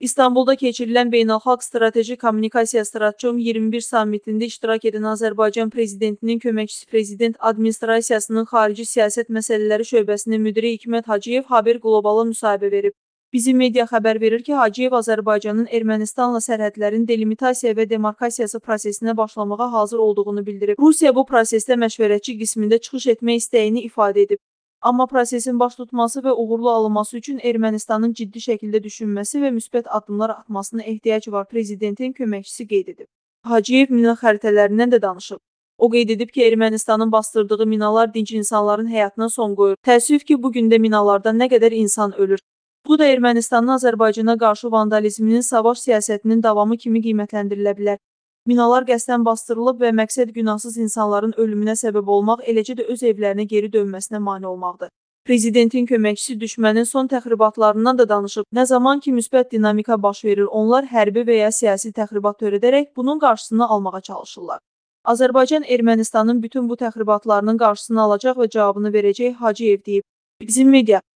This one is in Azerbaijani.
İstanbulda keçirilən Beynəlxalq Strateji Kommunikasiya Stratcom 21 sammitində iştirak edən Azərbaycan Prezidentinin köməkçisi Prezident Administrasiyasının Xarici Siyasət Məsələləri şöbəsinin müdiri Hikmət Hacıyev Haber Qlobala müsahibə verib. Bizim media xəbər verir ki, Hacıyev Azərbaycanın Ermənistanla sərhədlərin delimitasiya və demarkasiyası prosesinə başlamağa hazır olduğunu bildirib. Rusiya bu prosesdə məşvərətçi qismində çıxış etmək istəyini ifadə edib. Amma prosesin baş tutması və uğurlu alınması üçün Ermənistanın ciddi şəkildə düşünməsi və müsbət addımlar atmasına ehtiyac var, Prezidentin köməkçisi qeyd edib. Hacıyev mina xəritələrindən də danışıb. O qeyd edib ki, Ermənistanın bastırdığı minalar dinc insanların həyatına son qoyur. Təəssüf ki, bu gün də minalardan nə qədər insan ölür. Bu da Ermənistanın Azərbaycana qarşı vandalizminin savaş siyasətinin davamı kimi qiymətləndirilə bilər. Minalar qəsdən bastırılıb və məqsəd günahsız insanların ölümünə səbəb olmaq, eləcə də öz evlərinə geri dönməsinə mane olmaqdır. Prezidentin köməkçisi düşmənin son təxribatlarından da danışıb. Nə zaman ki, müsbət dinamika baş verir, onlar hərbi və ya siyasi təxribat törədərək bunun qarşısını almağa çalışırlar. Azərbaycan Ermənistanın bütün bu təxribatlarının qarşısını alacaq və cavabını verəcək, Hacıyev deyib. Bizim media